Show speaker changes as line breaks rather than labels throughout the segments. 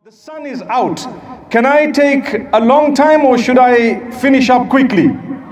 The sun is out. Can I take a long time or should I finish up quickly?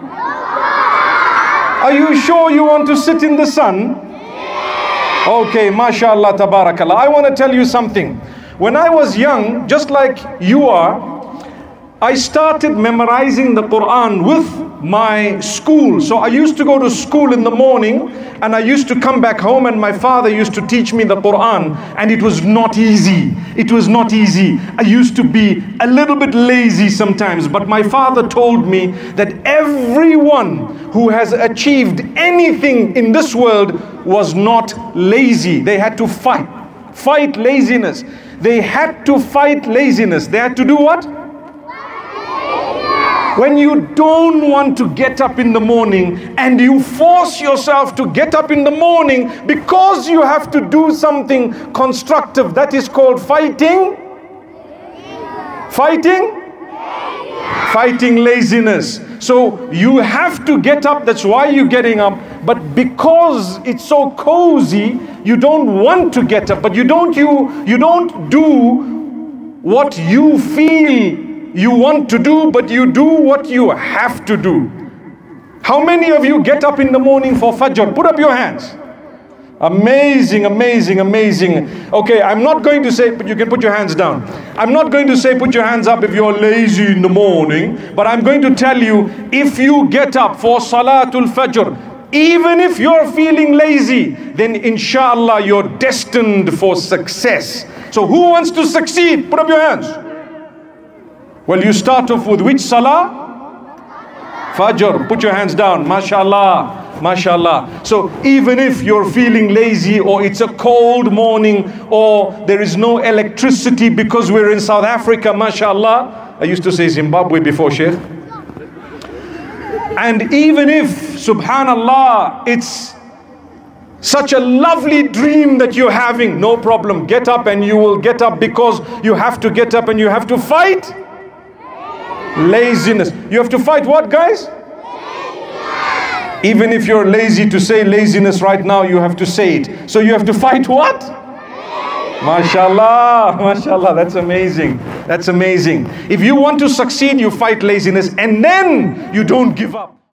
Are you sure you want to sit in the sun? Okay, mashallah, tabarakallah. I want to tell you something. When I was young, just like you are, I started memorizing the Quran with my school. So I used to go to school in the morning and I used to come back home and my father used to teach me the Quran, and it was not easy. It was not easy. I used to be a little bit lazy sometimes, but my father told me that everyone who has achieved anything in this world was not lazy. They had to fight laziness. They had to fight laziness. They had to do what? When you don't want to get up in the morning and you force yourself to get up in the morning because you have to do something constructive, that is called fighting. Fighting laziness. So you have to get up, that's why you're getting up, but because it's so cozy, you don't want to get up, but you don't do what you feel you want to do, but you do what you have to do. How many of you get up in the morning for Fajr? Put up your hands. Amazing, amazing, amazing. Okay, I'm not going to say, but you can put your hands down. I'm not going to say put your hands up if you're lazy in the morning, but I'm going to tell you, if you get up for Salatul Fajr, even if you're feeling lazy, then inshallah you're destined for success. So who wants to succeed? Put up your hands. Well, you start off with which salah? Fajr. Put your hands down. MashaAllah. MashaAllah. So even if you're feeling lazy, or it's a cold morning, or there is no electricity because we're in South Africa, MashaAllah. I used to say Zimbabwe before, Sheikh. And even if, subhanallah, it's such a lovely dream that you're having, no problem. Get up, and you will get up because you have to get up and you have to fight laziness. You have to fight what, guys? Laziness. Even if you're lazy to say laziness right now, you have to say it. So you have to fight what? MashaAllah, MashaAllah, that's amazing. That's amazing. If you want to succeed, you fight laziness and then you don't give up.